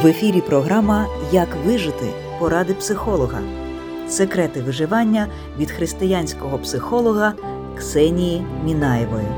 ефірі програма «Як вижити? Поради психолога. Секрети виживання» від християнського психолога Ксенії Мінаєвої.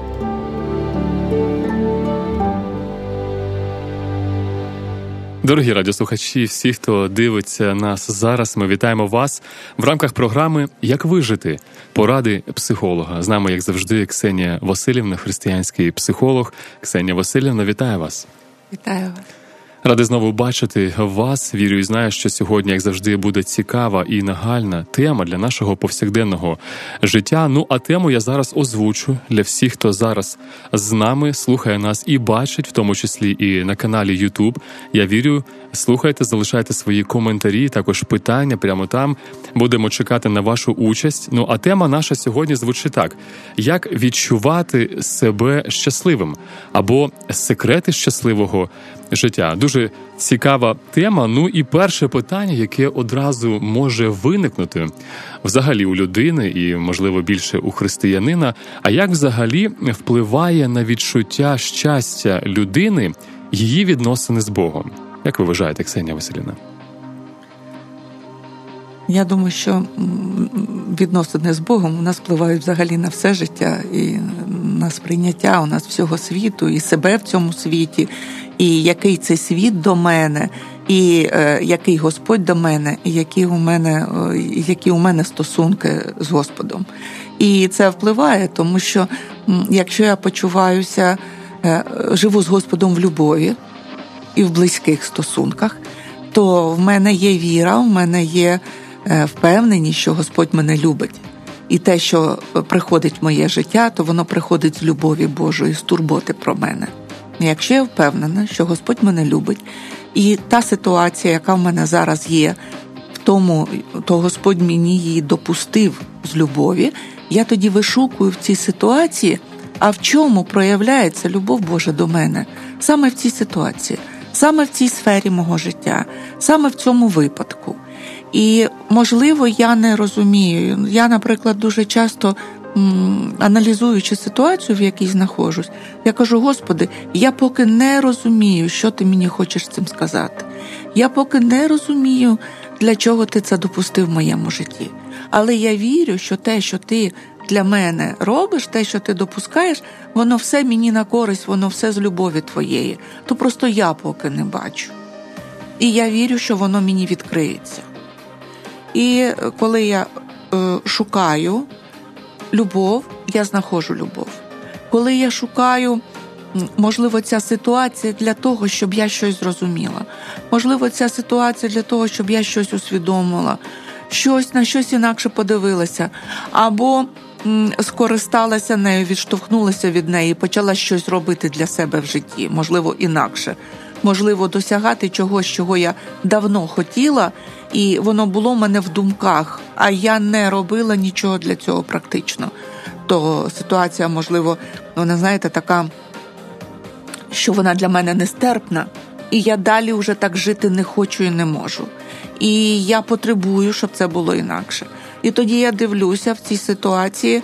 Дорогі радіослухачі, всі, хто дивиться нас зараз, ми вітаємо вас в рамках програми «Як вижити? Поради психолога». З нами, як завжди, Ксенія Василівна, християнський психолог. Ксенія Василівна, вітаю вас. Вітаю вас. Радий знову бачити вас. Вірю і знаю, що сьогодні, як завжди, буде цікава і нагальна тема для нашого повсякденного життя. А тему я зараз озвучу для всіх, хто зараз з нами, слухає нас і бачить, в тому числі і на каналі YouTube. Я вірю, слухайте, залишайте свої коментарі, також питання прямо там. Будемо чекати на вашу участь. А тема наша сьогодні звучить так. Як відчувати себе щасливим? Або секрети щасливого життя. Дуже цікава тема. І перше питання, яке одразу може виникнути взагалі у людини і, можливо, більше у християнина, а як взагалі впливає на відчуття щастя людини її відносини з Богом? Як ви вважаєте, Ксенія Василівна? Я думаю, що відносини з Богом у нас впливають взагалі на все життя і на сприйняття у нас всього світу, і себе в цьому світі, і який цей світ до мене, і який Господь до мене, і які у мене стосунки з Господом. І це впливає, тому що якщо я почуваюся, живу з Господом в любові і в близьких стосунках, то в мене є віра, в мене є впевненість, що Господь мене любить. І те, що приходить в моє життя, то воно приходить з любові Божої, з турботи про мене. Якщо я впевнена, що Господь мене любить, і та ситуація, яка в мене зараз є, то Господь мені її допустив з любові, я тоді вишукую в цій ситуації, а в чому проявляється любов Божа до мене? Саме в цій ситуації, саме в цій сфері мого життя, саме в цьому випадку. І, можливо, я не розумію. Я, наприклад, дуже часто, аналізуючи ситуацію, в якій знаходжусь, я кажу: Господи, я поки не розумію, що Ти мені хочеш цим сказати. Я поки не розумію, для чого Ти це допустив в моєму житті. Але я вірю, що те, що Ти для мене робиш, те, що Ти допускаєш, воно все мені на користь, воно все з любові Твоєї. То просто я поки не бачу. І я вірю, що воно мені відкриється. І коли я шукаю любов, я знаходжу любов. Коли я шукаю, можливо, ця ситуація для того, щоб я щось зрозуміла. Можливо, ця ситуація для того, щоб я щось усвідомила, на щось інакше подивилася. Або скористалася нею, відштовхнулася від неї, почала щось робити для себе в житті, можливо, інакше. Можливо, досягати чогось, чого я давно хотіла, і воно було в мене в думках, а я не робила нічого для цього практично. То ситуація, можливо, вона, знаєте, така, що вона для мене нестерпна, і я далі вже так жити не хочу і не можу. І я потребую, щоб це було інакше. І тоді я дивлюся в цій ситуації,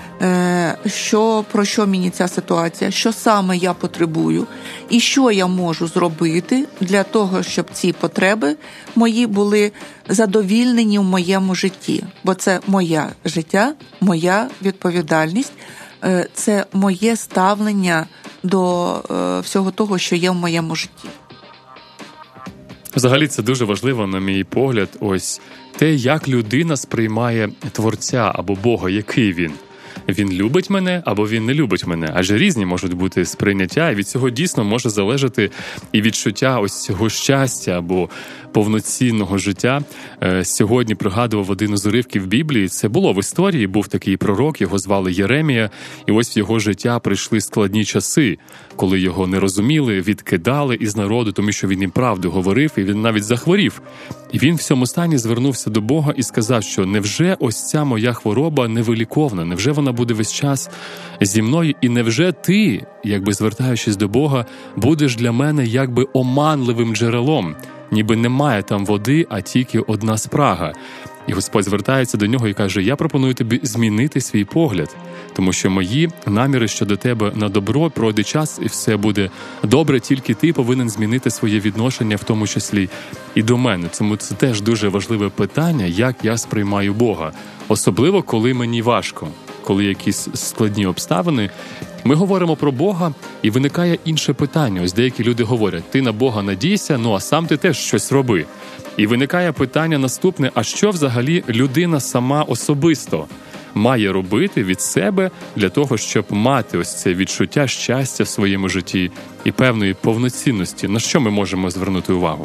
про що мені ця ситуація, що саме я потребую, і що я можу зробити для того, щоб ці потреби мої були задовільнені в моєму житті. Бо це моє життя, моя відповідальність, це моє ставлення до всього того, що є в моєму житті. Взагалі це дуже важливо, на мій погляд, ось те, як людина сприймає Творця або Бога, який він. Він любить мене або він не любить мене. Адже різні можуть бути сприйняття, і від цього дійсно може залежати і відчуття ось цього щастя або повноцінного життя. Сьогодні пригадував один із уривків Біблії. Це було в історії, був такий пророк, його звали Єремія, і ось в його життя прийшли складні часи, коли його не розуміли, відкидали із народу, тому що він їм правду говорив, і він навіть захворів. І він в цьому стані звернувся до Бога і сказав, що невже ось ця моя хвороба невиліковна, невже вона буде весь час зі мною, і невже ти, якби звертаючись до Бога, будеш для мене якби оманливим джерелом, ніби немає там води, а тільки одна спрага. І Господь звертається до нього і каже: я пропоную тобі змінити свій погляд, тому що мої наміри щодо тебе на добро, пройде час і все буде добре, тільки ти повинен змінити своє відношення, в тому числі і до мене. Тому це теж дуже важливе питання, як я сприймаю Бога. Особливо, коли мені важко, коли якісь складні обставини. Ми говоримо про Бога, і виникає інше питання. Ось деякі люди говорять: ти на Бога надійся, а сам ти теж щось роби. І виникає питання наступне: а що взагалі людина сама особисто має робити від себе для того, щоб мати ось це відчуття щастя в своєму житті і певної повноцінності? На що ми можемо звернути увагу?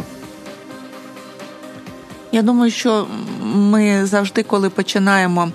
Я думаю, що ми завжди, коли починаємо,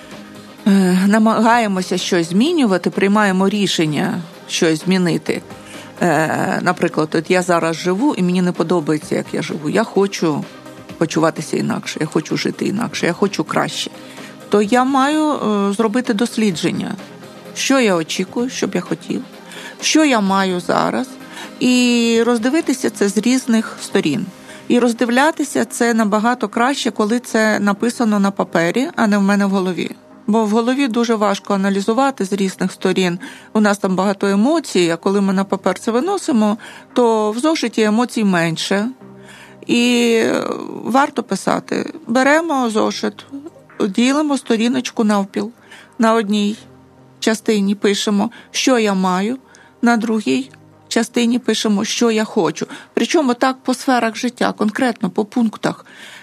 намагаємося щось змінювати, приймаємо рішення щось змінити. Наприклад, от я зараз живу, і мені не подобається, як я живу. Я хочу почуватися інакше, я хочу жити інакше, я хочу краще. То я маю зробити дослідження, що я очікую, що б я хотів, що я маю зараз, і роздивитися це з різних сторін. І роздивлятися це набагато краще, коли це написано на папері, а не в мене в голові. Бо в голові дуже важко аналізувати з різних сторін. У нас там багато емоцій, а коли ми на папер це виносимо, то в зошиті емоцій менше. І варто писати. Беремо зошит, ділимо сторіночку навпіл. На одній частині пишемо, що я маю, на другій частині пишемо, що я хочу. Причому так по сферах життя, конкретно по пунктах.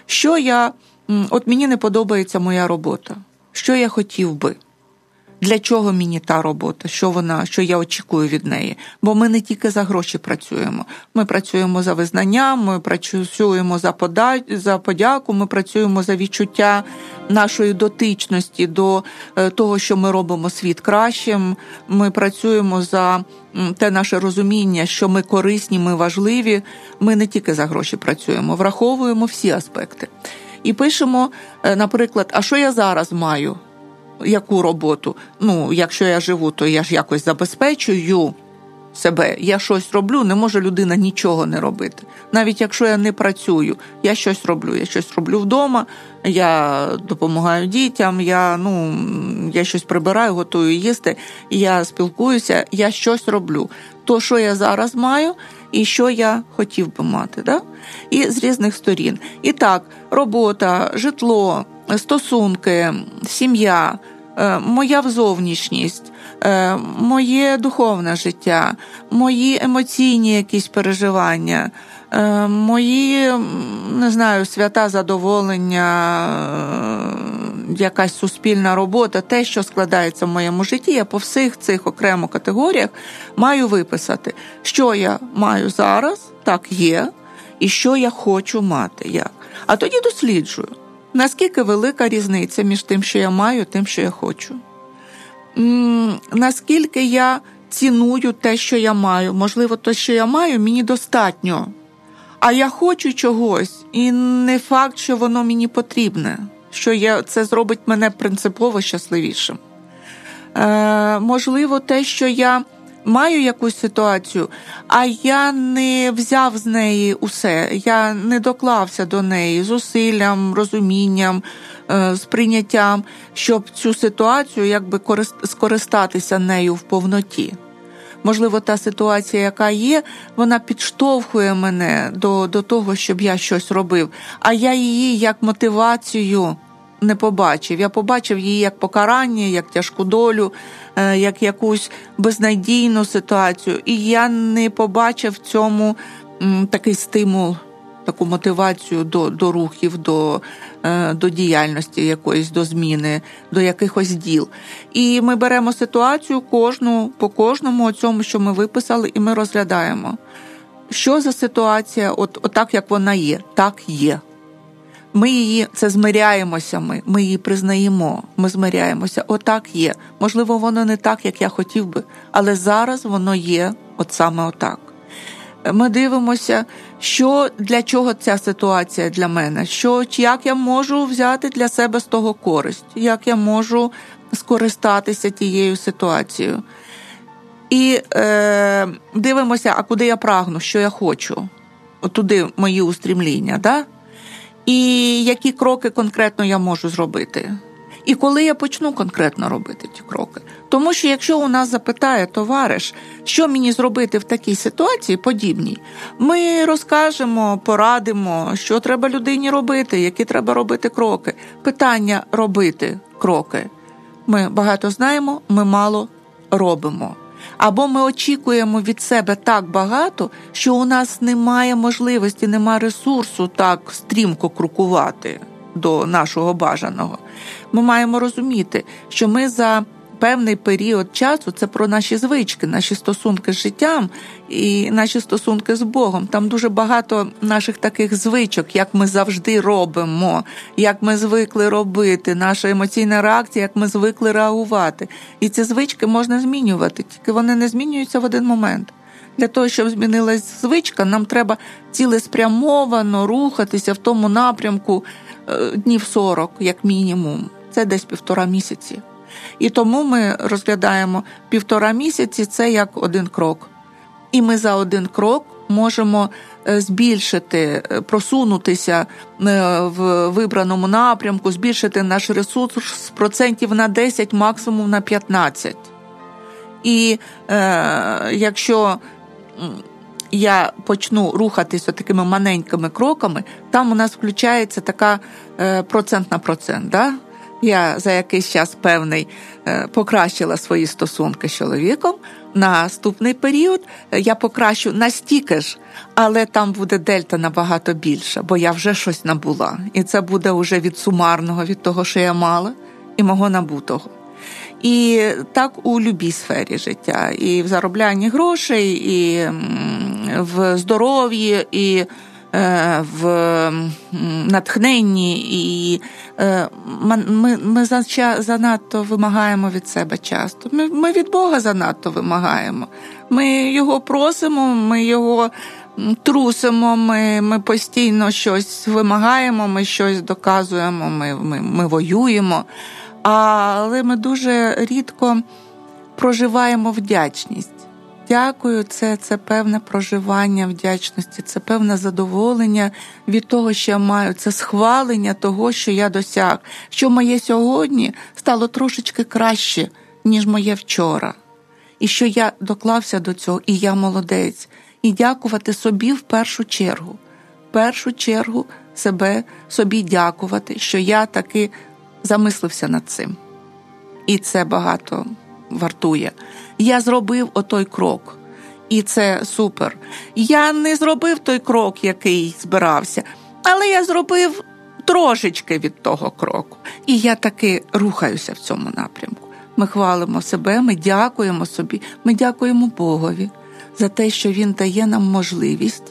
От мені не подобається моя робота. Що я хотів би? Для чого мені та робота? Що я очікую від неї? Бо ми не тільки за гроші працюємо. Ми працюємо за визнання, ми працюємо за подяку, ми працюємо за відчуття нашої дотичності до того, що ми робимо світ кращим. Ми працюємо за те наше розуміння, що ми корисні, ми важливі. Ми не тільки за гроші працюємо, враховуємо всі аспекти. І пишемо, наприклад, а що я зараз маю? Яку роботу? Якщо я живу, то я ж якось забезпечую себе. Я щось роблю, не може людина нічого не робити. Навіть якщо я не працюю, я щось роблю. Я щось роблю вдома, я допомагаю дітям, я щось прибираю, готую їсти, я спілкуюся, я щось роблю. То, що я зараз маю, і що я хотів би мати. Да? І з різних сторін. І так, робота, житло, стосунки, сім'я, моя зовнішність, моє духовне життя, мої емоційні якісь переживання, мої, свята задоволення, якась суспільна робота, те, що складається в моєму житті, я по всіх цих окремо категоріях маю виписати, що я маю зараз, так є, і що я хочу мати, як. А тоді досліджую, наскільки велика різниця між тим, що я маю, і тим, що я хочу. Наскільки я ціную те, що я маю. Можливо, те, що я маю, мені достатньо. А я хочу чогось, і не факт, що воно мені потрібне. Що це зробить мене принципово щасливішим. Можливо, те, що я маю якусь ситуацію, а я не взяв з неї усе, я не доклався до неї зусиллям, розумінням, сприйняттям, щоб цю ситуацію скористатися нею в повноті. Можливо, та ситуація, яка є, вона підштовхує мене до того, щоб я щось робив, а я її як мотивацію не побачив. Я побачив її як покарання, як тяжку долю, як якусь безнадійну ситуацію. І я не побачив в цьому такий стимул, таку мотивацію до рухів, до діяльності якоїсь, до зміни, до якихось діл. І ми беремо ситуацію по кожному цьому, що ми виписали, і ми розглядаємо. Що за ситуація, от так, як вона є, так є. Ми змиряємося, ми її признаємо, ми змиряємося, отак є. Можливо, воно не так, як я хотів би, але зараз воно є от саме отак. Ми дивимося, для чого ця ситуація для мене, як я можу взяти для себе з того користь, як я можу скористатися тією ситуацією. І дивимося, а куди я прагну, що я хочу. От туди мої устрімління, да? І які кроки конкретно я можу зробити. І коли я почну конкретно робити ті кроки. Тому що якщо у нас запитає товариш, що мені зробити в такій ситуації подібній, ми розкажемо, порадимо, що треба людині робити, які треба робити кроки. Питання робити кроки. Ми багато знаємо, ми мало робимо. Або ми очікуємо від себе так багато, що у нас немає можливості, немає ресурсу так стрімко крокувати до нашого бажаного. Ми маємо розуміти, що ми за певний період часу, це про наші звички, наші стосунки з життям і наші стосунки з Богом. Там дуже багато наших таких звичок, як ми завжди робимо, як ми звикли робити, наша емоційна реакція, як ми звикли реагувати. І ці звички можна змінювати, тільки вони не змінюються в один момент. Для того, щоб змінилась звичка, нам треба цілеспрямовано рухатися в тому напрямку днів 40, як мінімум. Це десь 1,5 місяці. І тому ми розглядаємо 1,5 місяці – це як один крок. І ми за один крок можемо збільшити, просунутися в вибраному напрямку, збільшити наш ресурс з процентів на 10, максимум на 15. І якщо я почну рухатися такими маленькими кроками, там у нас включається така процент на процент, да? Я за якийсь час певний покращила свої стосунки з чоловіком. Наступний період я покращу настільки ж, але там буде дельта набагато більша, бо я вже щось набула. І це буде вже від сумарного, від того, що я мала, і мого набутого. І так у любій сфері життя. І в зароблянні грошей, і в здоров'ї, і в натхненні, і ми занадто вимагаємо від себе часто. Ми від Бога занадто вимагаємо. Ми його просимо, ми його трусимо, ми постійно щось вимагаємо, ми щось доказуємо, ми воюємо. Але ми дуже рідко проживаємо вдячність. Дякую, це певне проживання вдячності, це певне задоволення від того, що я маю, це схвалення того, що я досяг, що моє сьогодні стало трошечки краще, ніж моє вчора. І що я доклався до цього, і я молодець. І дякувати собі в першу чергу. В першу чергу собі дякувати, що я таки замислився над цим. І це багато вартує. Я зробив отой крок, і це супер. Я не зробив той крок, який збирався, але я зробив трошечки від того кроку. І я таки рухаюся в цьому напрямку. Ми хвалимо себе, ми дякуємо собі, ми дякуємо Богові за те, що Він дає нам можливість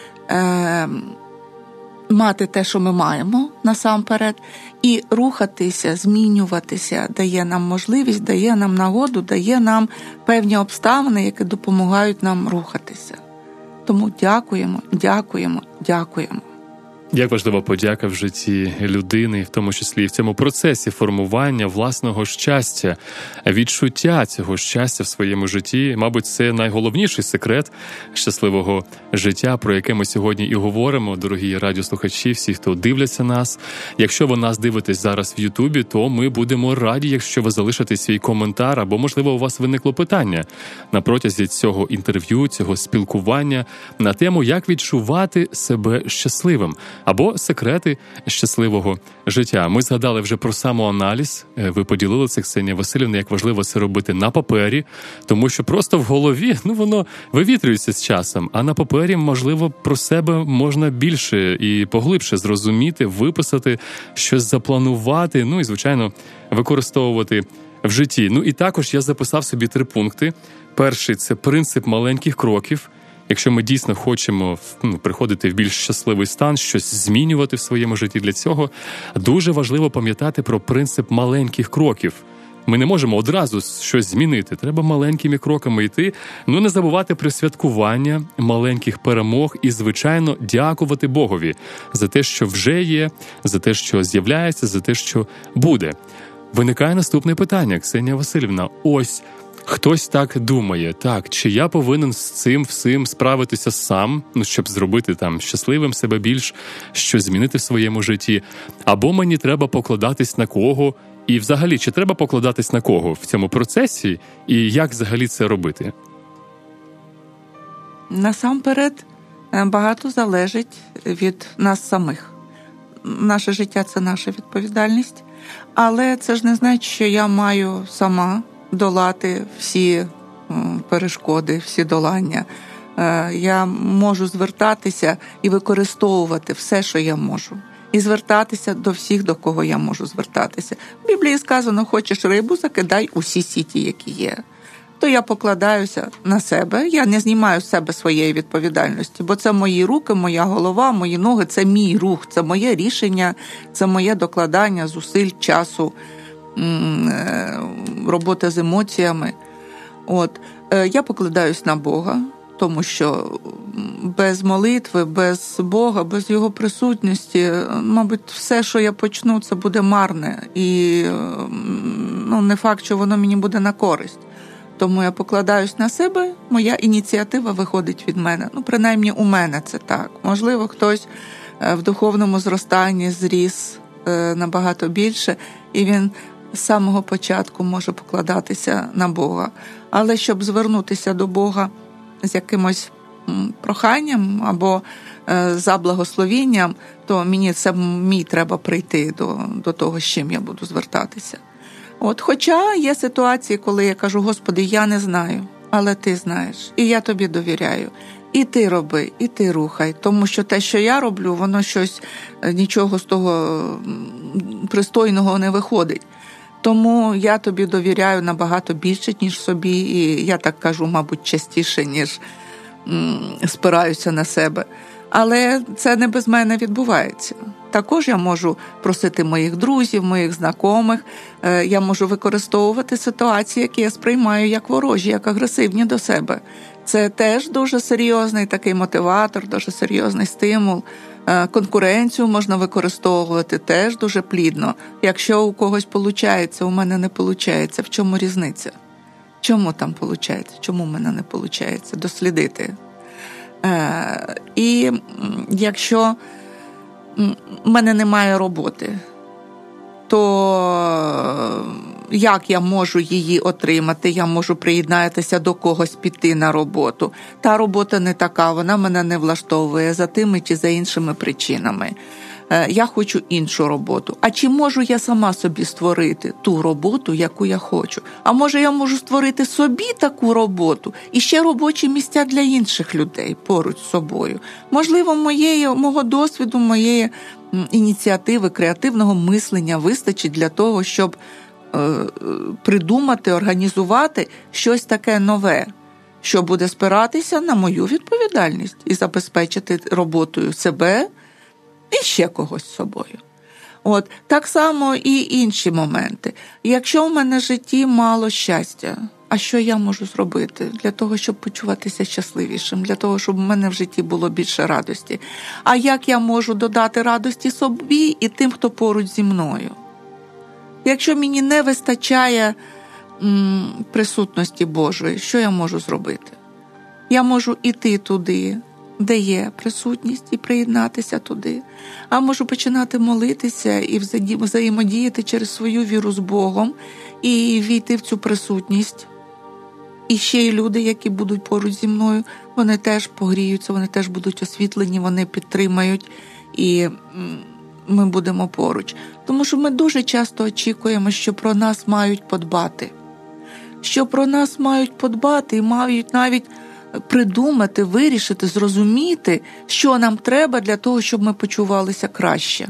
мати те, що ми маємо насамперед, і рухатися, змінюватися, дає нам можливість, дає нам нагоду, дає нам певні обставини, які допомагають нам рухатися. Тому дякуємо, дякуємо, дякуємо. Як важлива подяка в житті людини, в тому числі і в цьому процесі формування власного щастя, відчуття цього щастя в своєму житті. Мабуть, це найголовніший секрет щасливого життя, про яке ми сьогодні і говоримо, дорогі радіослухачі, всі, хто дивляться нас. Якщо ви нас дивитесь зараз в Ютубі, то ми будемо раді, якщо ви залишите свій коментар, або, можливо, у вас виникло питання на протязі цього інтерв'ю, цього спілкування на тему, як відчувати себе щасливим. Або секрети щасливого життя. Ми згадали вже про самоаналіз. Ви поділили це, Ксенія Василівна, як важливо це робити на папері, тому що просто в голові, воно вивітрюється з часом, а на папері, можливо, про себе можна більше і поглибше зрозуміти, виписати, щось запланувати, і, звичайно, використовувати в житті. І також я записав собі 3 пункти. Перший – це принцип маленьких кроків. Якщо ми дійсно хочемо приходити в більш щасливий стан, щось змінювати в своєму житті, для цього дуже важливо пам'ятати про принцип маленьких кроків. Ми не можемо одразу щось змінити, треба маленькими кроками йти. Не забувати про святкування маленьких перемог і, звичайно, дякувати Богові за те, що вже є, за те, що з'являється, за те, що буде. Виникає наступне питання, Ксенія Василівна. Ось, Хтось так думає, так, чи я повинен з цим всім справитися сам, щоб зробити щасливим себе більш, щось змінити в своєму житті, або мені треба покладатись на кого, і взагалі, чи треба покладатись на кого в цьому процесі, і як взагалі це робити? Насамперед, багато залежить від нас самих. Наше життя – це наша відповідальність, але це ж не значить, що я маю сама долати всі перешкоди, всі долання. Я можу звертатися і використовувати все, що я можу. І звертатися до всіх, до кого я можу звертатися. В Біблії сказано, хочеш рибу, закидай усі сіті, які є. То я покладаюся на себе, я не знімаю з себе своєї відповідальності, бо це мої руки, моя голова, мої ноги, це мій рух, це моє рішення, це моє докладання зусиль, часу, робота з емоціями. Я покладаюсь на Бога, тому що без молитви, без Бога, без Його присутності, мабуть, все, що я почну, це буде марне. І не факт, що воно мені буде на користь. Тому я покладаюсь на себе, моя ініціатива виходить від мене. Принаймні у мене це так. Можливо, хтось в духовному зростанні зріс набагато більше, і він з самого початку може покладатися на Бога. Але щоб звернутися до Бога з якимось проханням або за благословінням, то мені треба прийти до того, з чим я буду звертатися. Хоча є ситуації, коли я кажу, Господи, я не знаю, але Ти знаєш, і я Тобі довіряю. І Ти роби, і Ти рухай, тому що те, що я роблю, воно нічого з того пристойного не виходить. Тому я Тобі довіряю набагато більше, ніж собі, і я так кажу, мабуть, частіше, ніж спираюся на себе. Але це не без мене відбувається. Також я можу просити моїх друзів, моїх знайомих, я можу використовувати ситуації, які я сприймаю як ворожі, як агресивні до себе. Це теж дуже серйозний такий мотиватор, дуже серйозний стимул. Конкуренцію можна використовувати теж дуже плідно. Якщо у когось виходить, у мене не виходить, в чому різниця? Чому там виходить? Чому в мене не виходить? Дослідити. І якщо в мене немає роботи, то як я можу її отримати? Я можу приєднатися до когось, піти на роботу. Та робота не така, вона мене не влаштовує за тими чи за іншими причинами. Я хочу іншу роботу. А чи можу я сама собі створити ту роботу, яку я хочу? А може я можу створити собі таку роботу і ще робочі місця для інших людей поруч з собою? Можливо, мого досвіду, моєї ініціативи, креативного мислення вистачить для того, щоб придумати, організувати щось таке нове, що буде спиратися на мою відповідальність і забезпечити роботою себе і ще когось з собою. Так само і інші моменти. Якщо в мене в житті мало щастя, а що я можу зробити для того, щоб почуватися щасливішим, для того, щоб в мене в житті було більше радості? А як я можу додати радості собі і тим, хто поруч зі мною? Якщо мені не вистачає присутності Божої, що я можу зробити? Я можу іти туди, де є присутність, і приєднатися туди. А можу починати молитися і взаємодіяти через свою віру з Богом і війти в цю присутність. І ще й люди, які будуть поруч зі мною, вони теж погріються, вони теж будуть освітлені, вони підтримають, і ми будемо поруч. Тому що ми дуже часто очікуємо, що про нас мають подбати. Що про нас мають подбати і мають навіть придумати, вирішити, зрозуміти, що нам треба для того, щоб ми почувалися краще.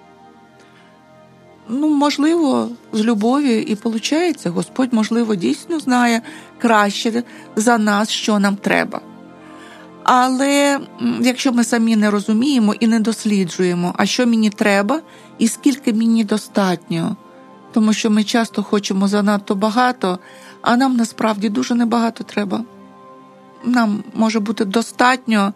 Можливо, з любов'ю і виходить. Господь, можливо, дійсно знає краще за нас, що нам треба. Але якщо ми самі не розуміємо і не досліджуємо, а що мені треба і скільки мені достатньо, тому що ми часто хочемо занадто багато, а нам насправді дуже небагато треба. Нам може бути достатньо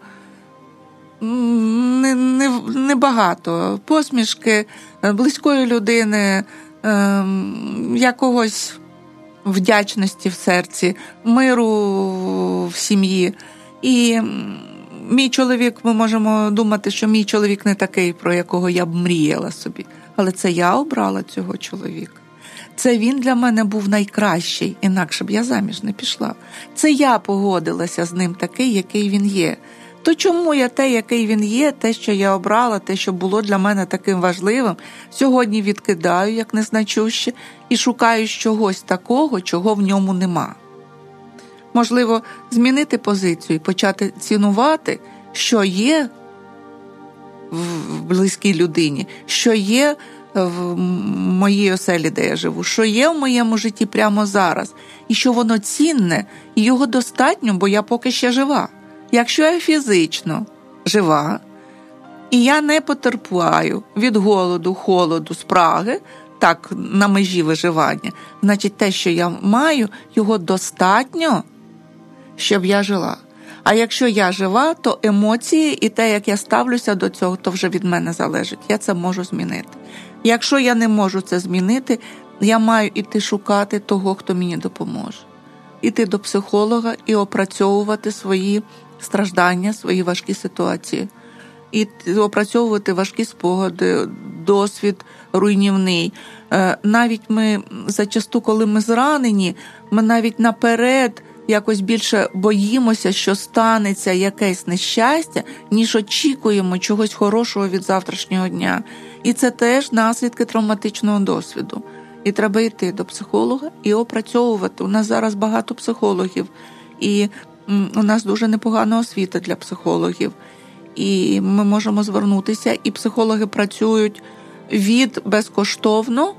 небагато посмішки, близької людини, якогось вдячності в серці, миру в сім'ї. І мій чоловік, ми можемо думати, що мій чоловік не такий, про якого я б мріяла собі. Але це я обрала цього чоловіка. Це він для мене був найкращий, інакше б я заміж не пішла. Це я погодилася з ним такий, який він є. То чому я те, який він є, те, що я обрала, те, що було для мене таким важливим, сьогодні відкидаю, як незначуще, і шукаю чогось такого, чого в ньому нема. Можливо, змінити позицію і почати цінувати, що є в близькій людині, що є в моїй оселі, де я живу, що є в моєму житті прямо зараз, і що воно цінне, і його достатньо, бо я поки ще жива. Якщо я фізично жива, і я не потерпаю від голоду, холоду, спраги, так, на межі виживання, значить те, що я маю, його достатньо, щоб я жила. А якщо я жива, то емоції і те, як я ставлюся до цього, то вже від мене залежить. Я це можу змінити. Якщо я не можу це змінити, я маю іти шукати того, хто мені допоможе. Іти до психолога і опрацьовувати свої страждання, свої важкі ситуації. І опрацьовувати важкі спогади, досвід руйнівний. Навіть ми зачасту, коли ми зранені, ми навіть наперед якось більше боїмося, що станеться якесь нещастя, ніж очікуємо чогось хорошого від завтрашнього дня. І це теж наслідки травматичного досвіду. І треба йти до психолога і опрацьовувати. У нас зараз багато психологів, і у нас дуже непогана освіта для психологів. І ми можемо звернутися, і психологи працюють від безкоштовно,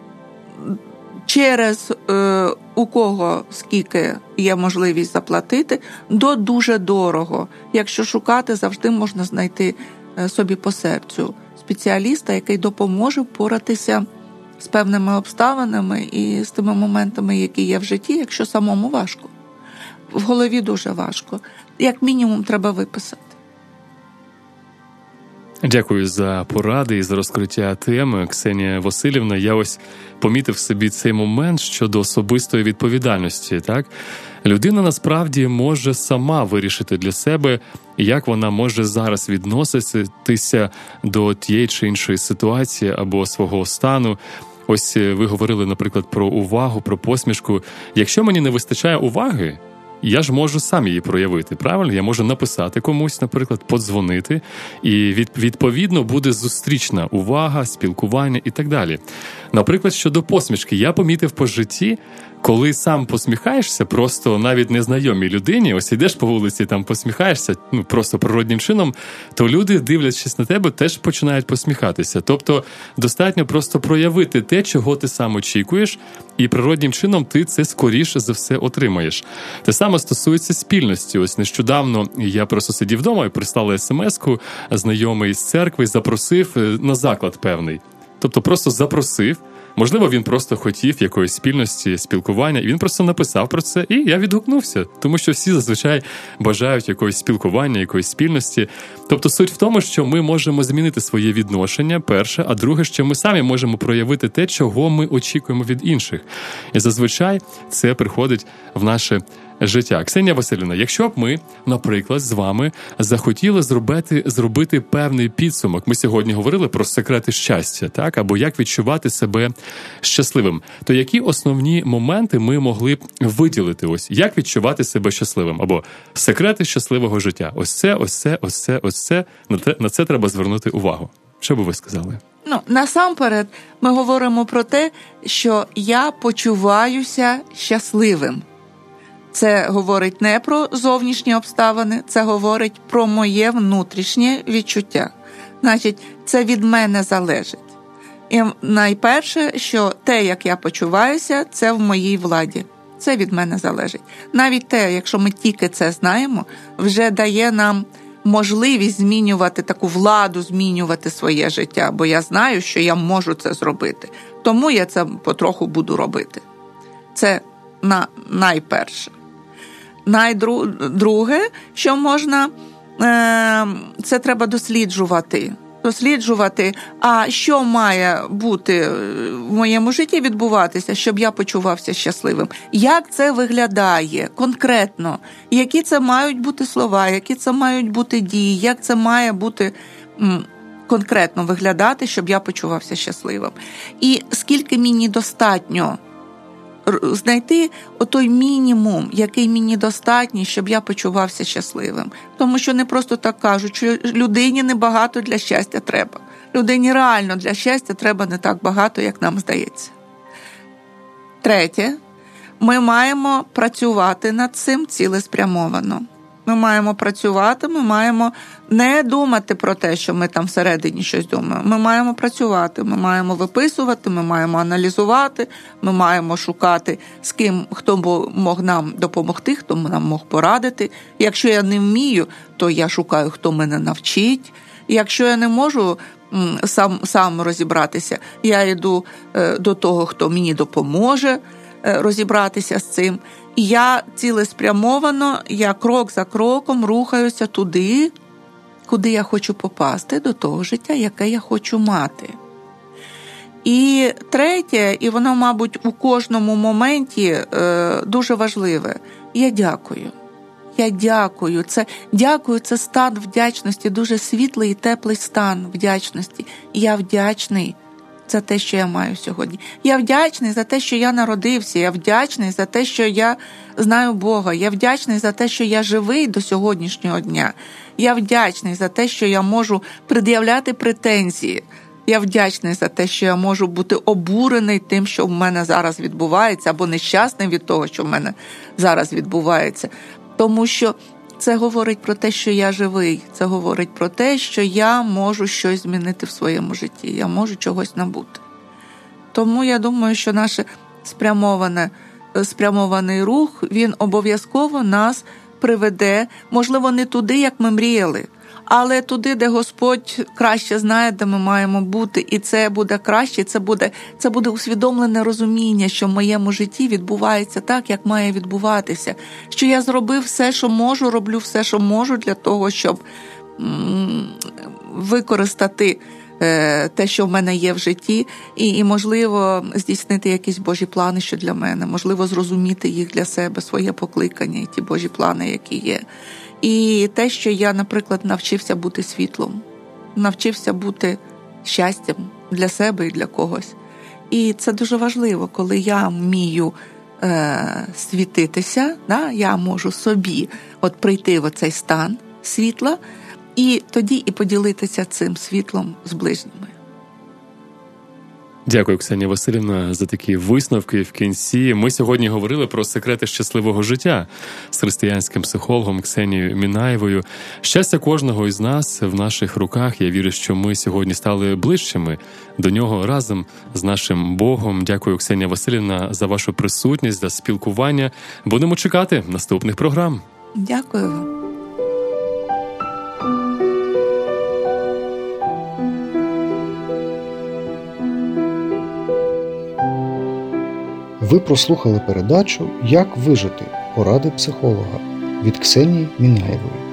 через у кого скільки є можливість заплатити, до дуже дорого. Якщо шукати, завжди можна знайти собі по серцю спеціаліста, який допоможе впоратися з певними обставинами і з тими моментами, які є в житті, якщо самому важко. В голові дуже важко. Як мінімум треба виписати. Дякую за поради і за розкриття теми, Ксенія Василівна. Я ось помітив собі цей момент щодо особистої відповідальності. Так? Людина насправді може сама вирішити для себе, як вона може зараз відноситися до тієї чи іншої ситуації або свого стану. Ось ви говорили, наприклад, про увагу, про посмішку. Якщо мені не вистачає уваги, я ж можу сам її проявити, правильно? Я можу написати комусь, наприклад, подзвонити, і відповідно буде зустрічна увага, спілкування і так далі. Наприклад, щодо посмішки, я помітив по житті, коли сам посміхаєшся, просто навіть незнайомій людині, ось ідеш по вулиці, там посміхаєшся, просто природнім чином, то люди, дивлячись на тебе, теж починають посміхатися. Тобто достатньо просто проявити те, чого ти сам очікуєш, і природнім чином ти це скоріше за все отримаєш. Те саме стосується спільності. Ось нещодавно я просто сидів вдома і прислали смс-ку, знайомий з церкви запросив на заклад певний. Тобто просто запросив. Можливо, він просто хотів якоїсь спільності, спілкування, і він просто написав про це, і я відгукнувся, тому що всі зазвичай бажають якогось спілкування, якоїсь спільності. Тобто суть в тому, що ми можемо змінити своє відношення, перше, а друге, що ми самі можемо проявити те, чого ми очікуємо від інших. І зазвичай це приходить в наше життя. Ксенія Василівна, якщо б ми, наприклад, з вами захотіли зробити певний підсумок, ми сьогодні говорили про секрети щастя, так, або як відчувати себе щасливим, то які основні моменти ми могли б виділити? Ось як відчувати себе щасливим, або секрети щасливого життя? Ось це. На це треба звернути увагу. Що би ви сказали? Насамперед, ми говоримо про те, що я почуваюся щасливим. Це говорить не про зовнішні обставини, це говорить про моє внутрішнє відчуття. Значить, це від мене залежить. І найперше, що те, як я почуваюся, це в моїй владі. Це від мене залежить. Навіть те, якщо ми тільки це знаємо, вже дає нам можливість змінювати таку владу, змінювати своє життя, бо я знаю, що я можу це зробити. Тому я це потроху буду робити. Це найперше. Друге, що можна, це треба досліджувати досліджувати, а що має бути в моєму житті відбуватися, щоб я почувався щасливим. Як це виглядає конкретно? Які це мають бути слова, які це мають бути дії, як це має бути конкретно виглядати, щоб я почувався щасливим. І скільки мені достатньо знайти отой мінімум, який мені достатній, щоб я почувався щасливим. Тому що не просто так кажуть, що людині небагато для щастя треба. Людині реально для щастя треба не так багато, як нам здається. Третє. Ми маємо працювати над цим цілеспрямовано. Ми маємо працювати, ми маємо не думати про те, що ми там всередині щось думаємо. Ми маємо працювати, ми маємо виписувати, ми маємо аналізувати, ми маємо шукати, з ким, хто мог нам допомогти, хто нам мог порадити. Якщо я не вмію, то я шукаю, хто мене навчить. Якщо я не можу сам розібратися, я йду до того, хто мені допоможе розібратися з цим. І я цілеспрямовано, я крок за кроком рухаюся туди, куди я хочу попасти, до того життя, яке я хочу мати. І третє, і воно, мабуть, у кожному моменті дуже важливе. Я дякую. Я дякую. Це стан вдячності, дуже світлий і теплий стан вдячності. Я вдячний за те, що я маю сьогодні. Я вдячний за те, що я народився. Я вдячний за те, що я знаю Бога. Я вдячний за те, що я живий до сьогоднішнього дня. Я вдячний за те, що я можу пред'являти претензії. Я вдячний за те, що я можу бути обурений тим, що в мене зараз відбувається, або нещасним від того, що в мене зараз відбувається. Тому що це говорить про те, що я живий. Це говорить про те, що я можу щось змінити в своєму житті. Я можу чогось набути. Тому я думаю, що наш спрямований рух, він обов'язково нас приведе, можливо, не туди, як ми мріяли, але туди, де Господь краще знає, де ми маємо бути. І це буде краще, це буде усвідомлене розуміння, що в моєму житті відбувається так, як має відбуватися. Що я зробив все, що можу, роблю все, що можу для того, щоб використати те, що в мене є в житті, і можливо, здійснити якісь Божі плани, що для мене, можливо, зрозуміти їх для себе, своє покликання і ті Божі плани, які є. І те, що я, наприклад, навчився бути світлом, навчився бути щастям для себе і для когось. І це дуже важливо, коли я вмію світитися, я можу собі прийти в оцей стан світла, і тоді і поділитися цим світлом з ближніми. Дякую, Ксенія Василівна, за такі висновки в кінці. Ми сьогодні говорили про секрети щасливого життя з християнським психологом Ксенією Мінаєвою. Щастя кожного із нас в наших руках. Я вірю, що ми сьогодні стали ближчими до нього разом з нашим Богом. Дякую, Ксенія Василівна, за вашу присутність, за спілкування. Будемо чекати наступних програм. Дякую вам. Ви прослухали передачу «Як вижити? Поради психолога» від Ксенії Мінаєвої.